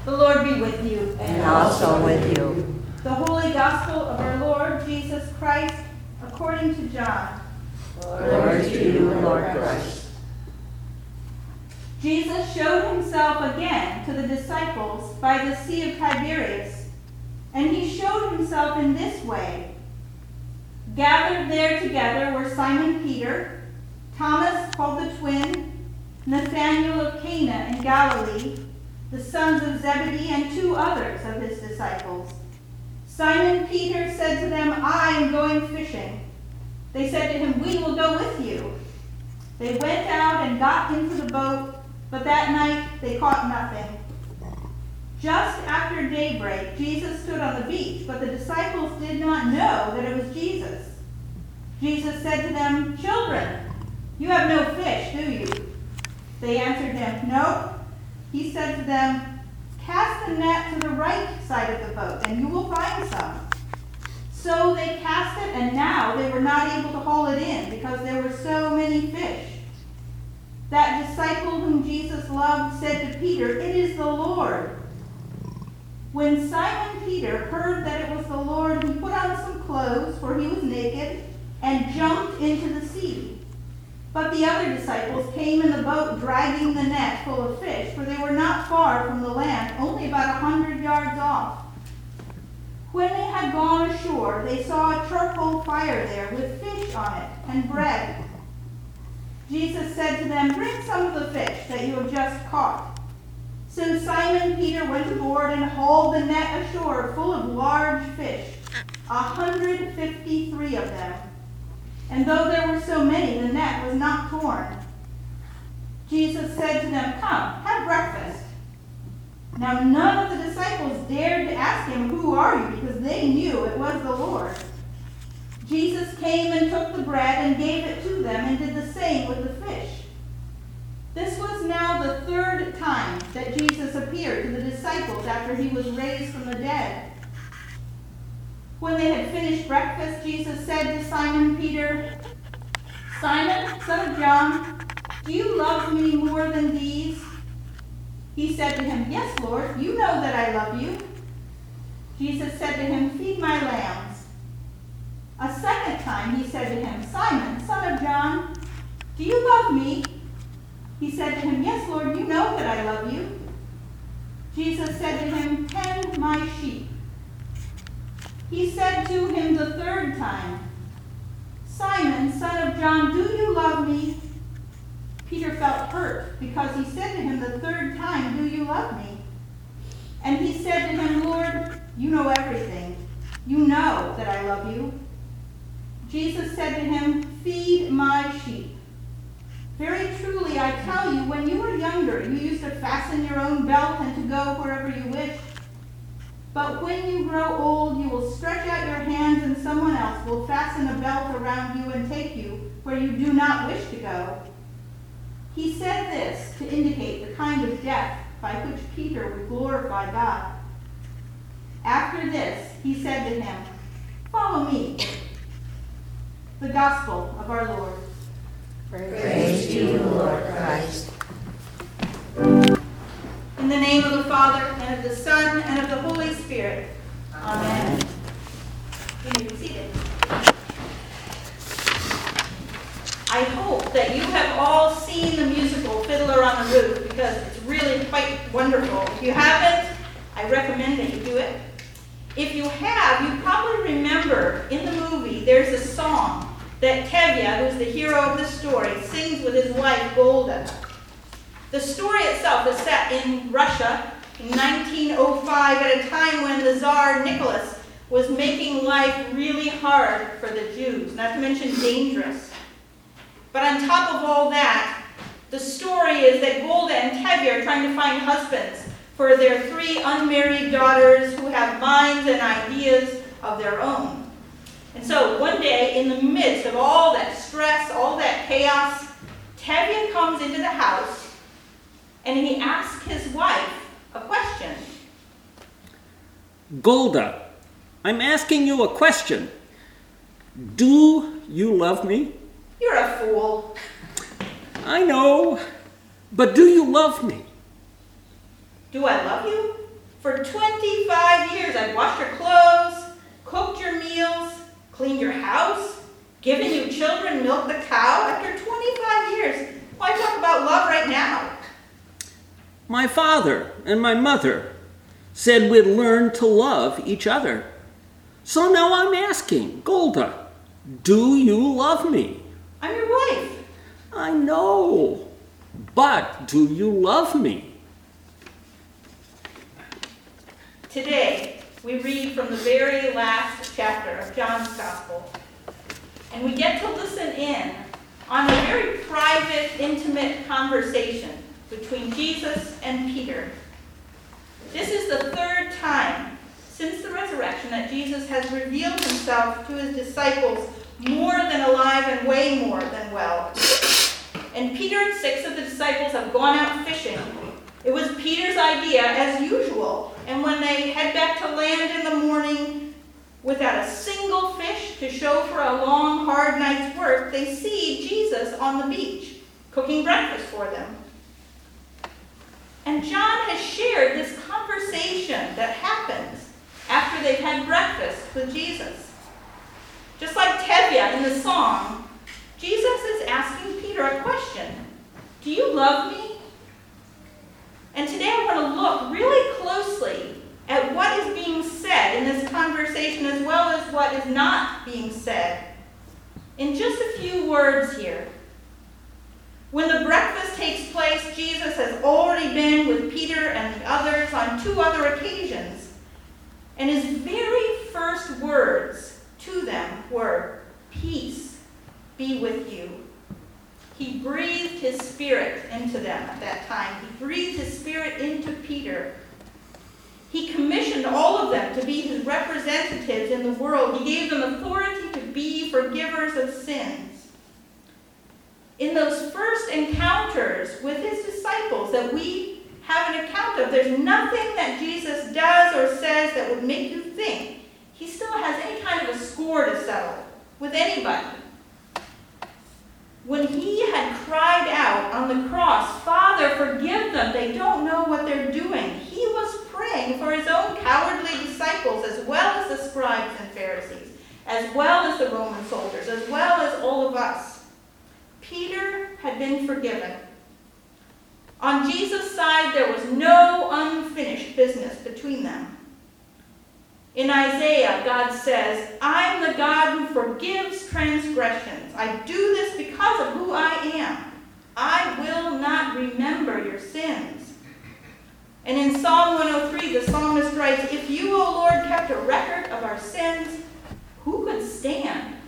The Lord be with you. And also with you. The Holy Gospel of our Lord Jesus Christ according to John. Glory to you, Lord Christ. Jesus showed himself again to the disciples by the Sea of Tiberias, and he showed himself in this way. Gathered there together were Simon Peter, Thomas called the twin, Nathanael of Cana in Galilee, the sons of Zebedee, and 2 others of his disciples. Simon Peter said to them, I am going fishing. They said to him, we will go with you. They went out and got into the boat, but that night they caught nothing. Just after daybreak, Jesus stood on the beach, but the disciples did not know that it was Jesus. Jesus said to them, children, you have no fish, do you? They answered him, no. He said to them, cast the net to the right side of the boat, and you will find some. So they cast it, and now they were not able to haul it in, because there were so many fish. That disciple whom Jesus loved said to Peter, it is the Lord. When Simon Peter heard that it was the Lord, he put on some clothes, for he was naked, and jumped into the sea. But the other disciples came in the boat, dragging the net full of fish, for they were not far from the land, only about 100 yards off. When they had gone ashore, they saw a charcoal fire there with fish on it and bread. Jesus said to them, bring some of the fish that you have just caught. So Simon Peter went aboard and hauled the net ashore full of large fish, 153 of them. And though there were so many, the net was not torn. Jesus said to them, come, have breakfast. Now none of the disciples dared to ask him, who are you? Because they knew it was the Lord. Jesus came and took the bread and gave it to them and did the same with the fish. This was now the 3rd time that Jesus appeared to the disciples after he was raised from the dead. When they had finished breakfast, Jesus said to Simon Peter, Simon, son of John, do you love me more than these? He said to him, yes, Lord, you know that I love you. Jesus said to him, feed my lambs. A second time he said to him, Simon, son of John, do you love me? He said to him, yes, Lord, you know that I love you. Jesus said to him, tend my sheep. He said to him the 3rd time, Simon, son of John, do you love me? Peter felt hurt because he said to him the 3rd time, do you love me? And he said to him, Lord, you know everything. You know that I love you. Jesus said to him, feed my sheep. Very truly, I tell you, when you were younger, you used to fasten your own belt and to go wherever you wished. But when you grow old, you will stretch out your hands and someone else will fasten a belt around you and take you where you do not wish to go. He said this to indicate the kind of death by which Peter would glorify God. After this, he said to him, follow me. The Gospel of our Lord. Praise to you, Lord Christ. In the name of the Father, and of the Son, and of the Holy Spirit. Amen. You may be seated. I hope that you have all seen the musical Fiddler on the Roof, because it's really quite wonderful. If you haven't, I recommend that you do it. If you have, you probably remember in the movie there's a song that Tevye, who's the hero of the story, sings with his wife Golda. The story itself is set in Russia in 1905 at a time when the Tsar Nicholas was making life really hard for the Jews, not to mention dangerous. But on top of all that, the story is that Golda and Tevye are trying to find husbands for their 3 unmarried daughters who have minds and ideas of their own. And so one day, in the midst of all that stress, all that chaos, Tevye comes into the house and he asks his wife a question. Golda, I'm asking you a question. Do you love me? You're a fool. I know, but do you love me? Do I love you? For 25 years, I've washed your clothes, cooked your meals, cleaned your house, given you children, milked the cow. After 25 years, why talk about love right now? My father and my mother said we'd learn to love each other. So now I'm asking, Golda, do you love me? I'm your wife. I know, but do you love me? Today, we read from the very last chapter of John's Gospel, and we get to listen in on a very private, intimate conversation between Jesus and Peter. This is the third time since the resurrection that Jesus has revealed himself to his disciples more than alive and way more than well. And Peter and 6 of the disciples have gone out fishing. It was Peter's idea, as usual, and when they head back to land in the morning without a single fish to show for a long, hard night's work, they see Jesus on the beach, cooking breakfast for them. And John has shared this conversation that happens after they've had breakfast with Jesus. Just like Tevye in the song, Jesus is asking Peter a question. Do you love me? And today I want to look really closely at what is being said in this conversation as well as what is not being said. In just a few words here. When the breakfast takes place, Jesus has already been with Peter and the others on 2 other occasions. And his very first words to them were, "Peace be with you." He breathed his spirit into them at that time. He breathed his spirit into Peter. He commissioned all of them to be his representatives in the world. He gave them authority to be forgivers of sins. In those first encounters with his disciples that we have an account of, there's nothing that Jesus does or says that would make you think he still has any kind of a score to settle with anybody. When he had cried out on the cross, "Father, forgive them, they don't know what they're doing," he was praying for his own cowardly disciples as well as the scribes and Pharisees, as well as the Roman soldiers, as well as all of us. Peter had been forgiven. On Jesus' side, there was no unfinished business between them. In Isaiah, God says, "I'm the God who forgives transgressions. I do this because of who I am. I will not remember your sins." And in Psalm 103, the psalmist writes, "If you, O Lord, kept a record of our sins, who could stand?"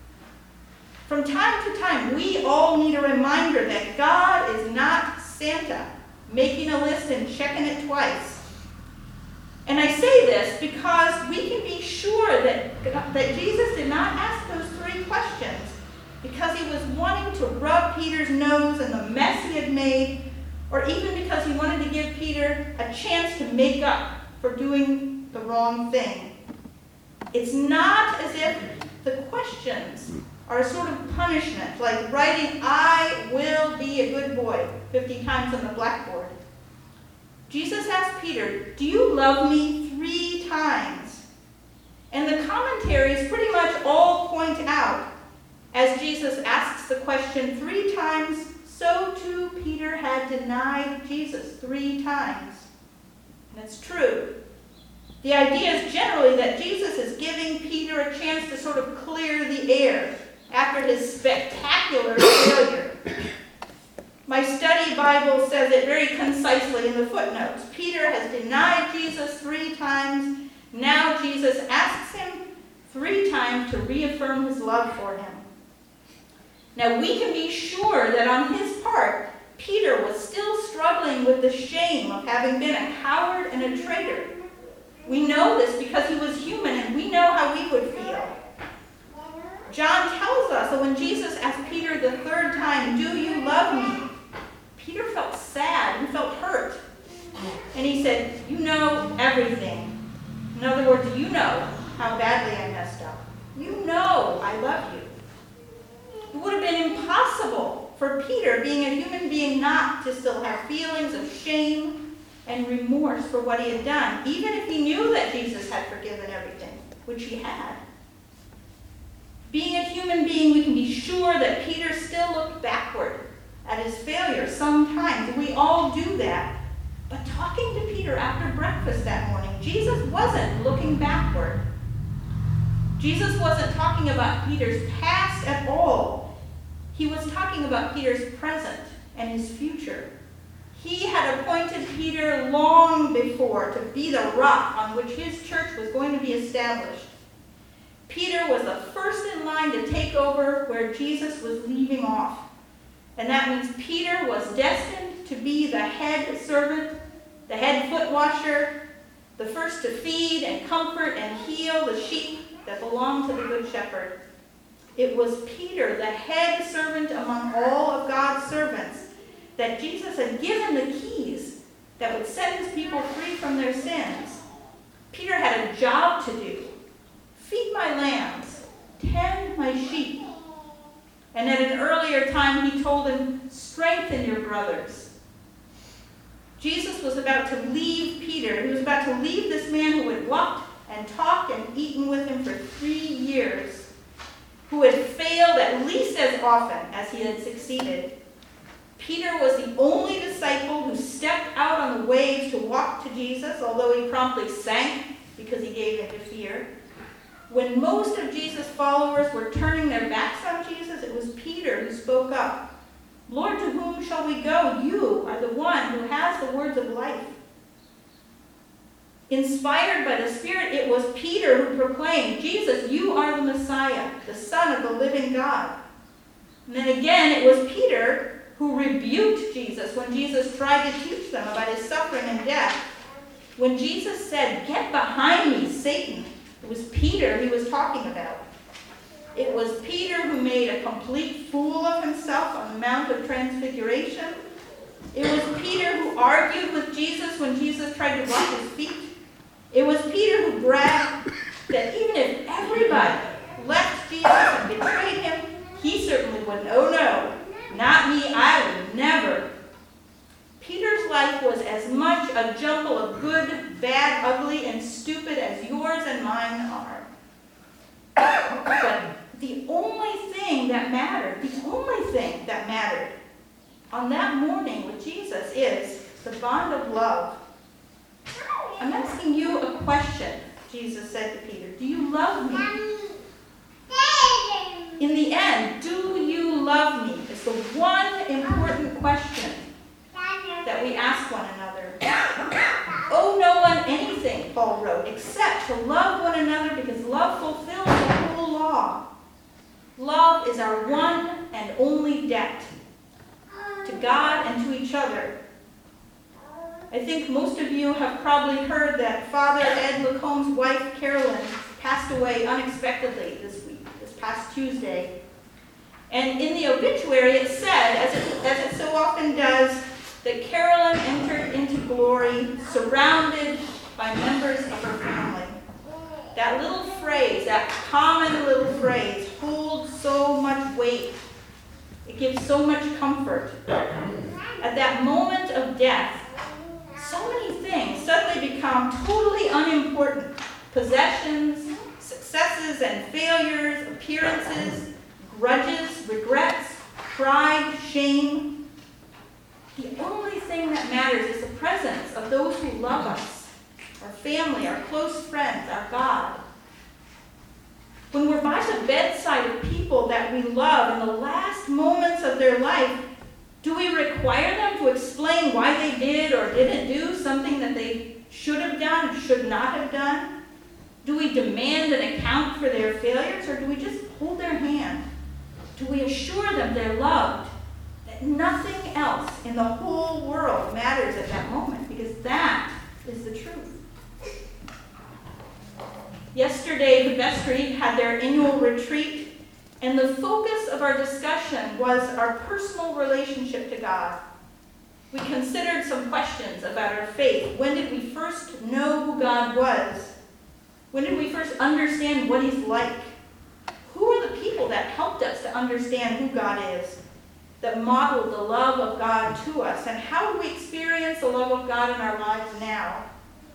From time to time, we all need a reminder that God is not Santa, making a list and checking it twice. And I say this because we can be sure that Jesus did not ask those 3 questions because he was wanting to rub Peter's nose in the mess he had made, or even because he wanted to give Peter a chance to make up for doing the wrong thing. It's not as if the questions are a sort of punishment, like writing, "I will be a good boy," 50 times on the blackboard. Jesus asked Peter, "Do you love me?" 3 times. And the commentaries pretty much all point out, as Jesus asks the question 3 times, so too Peter had denied Jesus 3 times. And it's true. The idea is generally that Jesus is giving Peter a chance to sort of clear the air after his spectacular failure. My study Bible says it very concisely in the footnotes. Peter has denied Jesus 3 times. Now Jesus asks him 3 times to reaffirm his love for him. Now we can be sure that on his part, Peter was still struggling with the shame of having been a coward and a traitor. We know this because he was human and we know how we would feel. John tells us that when Jesus asked Peter the 3rd time, "Do you love me?" Peter felt sad and felt hurt. And he said, "You know everything." In other words, you know how badly I messed up. You know I love you. It would have been impossible for Peter, being a human being, not to still have feelings of shame and remorse for what he had done, even if he knew that Jesus had forgiven everything, which he had. Being a human being, we can be sure that Peter still looked backward at his failure sometimes. We all do that. But talking to Peter after breakfast that morning, Jesus wasn't looking backward. Jesus wasn't talking about Peter's past at all. He was talking about Peter's present and his future. He had appointed Peter long before to be the rock on which his church was going to be established. Peter was the first in line to take over where Jesus was leaving off. And that means Peter was destined to be the head servant, the head foot washer, the first to feed and comfort and heal the sheep that belonged to the Good Shepherd. It was Peter, the head servant among all of God's servants, that Jesus had given the keys that would set his people free from their sins. Peter had a job to do. Feed my lambs, tend my sheep. And at an earlier time, he told them, strengthen your brothers. Jesus was about to leave Peter. He was about to leave this man who had walked and talked and eaten with him for 3 years, who had failed at least as often as he had succeeded. Peter was the only disciple who stepped out on the waves to walk to Jesus, although he promptly sank because he gave in to fear. When most of Jesus' followers were turning their backs on Jesus, it was Peter who spoke up. Lord, to whom shall we go? You are the one who has the words of life. Inspired by the Spirit, it was Peter who proclaimed, Jesus, you are the Messiah, the Son of the living God. And then again, it was Peter who rebuked Jesus when Jesus tried to teach them about his suffering and death. When Jesus said, get behind me, Satan, it was Peter he was talking about. It was Peter who made a complete fool of himself on the Mount of Transfiguration. It was Peter who argued with Jesus when Jesus tried to wash his feet. It was Peter who bragged that even if everybody left Jesus and betrayed him, he certainly wouldn't. Oh no, not me, I would never. Peter's life was as much a jumble of good, bad, ugly, and stupid as yours and mine are. But the only thing that mattered on that morning with Jesus is the bond of love. I'm asking you a question, Jesus said to Peter. Do you love me? In the end, do you love me? It's the one important question that we ask one another. Owe no one anything, Paul wrote, except to love one another, because love fulfills the whole law. Love is our one and only debt to God and to each other. I think most of you have probably heard that Father Ed Lacombe's wife, Carolyn, passed away unexpectedly this past Tuesday. And in the obituary it said, as it so often does, that Carolyn entered into glory surrounded by members of her family. That little phrase, that common little phrase, holds so much weight. It gives so much comfort. At that moment of death, so many things suddenly become totally unimportant. Possessions, successes and failures, appearances, grudges, regrets, pride, shame. The only thing that matters is the presence of those who love us, our family, our close friends, our God. When we're by the bedside of people that we love in the last moments of their life, do we require them to explain why they did or didn't do something that they should have done or should not have done? Do we demand an account for their failures, or do we just hold their hand? Do we assure them they're loved? That nothing else in the whole world matters at that moment, because that is the truth. Yesterday, the vestry had their annual retreat, and the focus of our discussion was our personal relationship to God. We considered some questions about our faith. When did we first know who God was? When did we first understand what He's like? Who are the people that helped us to understand who God is? that modeled the love of God to us. And how do we experience the love of God in our lives now?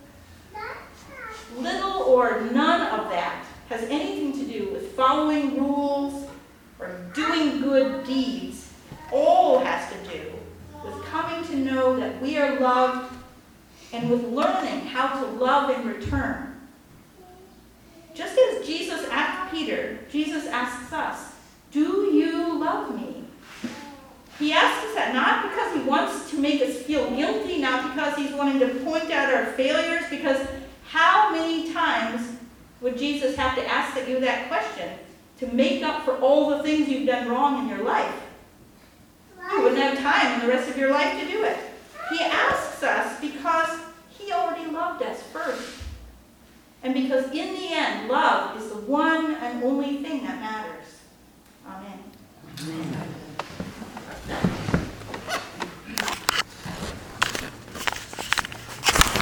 Little or none of that has anything to do with following rules or doing good deeds. All has to do with coming to know that we are loved and with learning how to love in return. Just as Jesus asked Peter, Jesus asks us, do you love me? He asks us that not because he wants to make us feel guilty, not because he's wanting to point out our failures, because how many times would Jesus have to ask you that question to make up for all the things you've done wrong in your life? You wouldn't have time in the rest of your life to do it. He asks us because he already loved us first. And because in the end, love is the one and only thing that matters. Amen. Amen.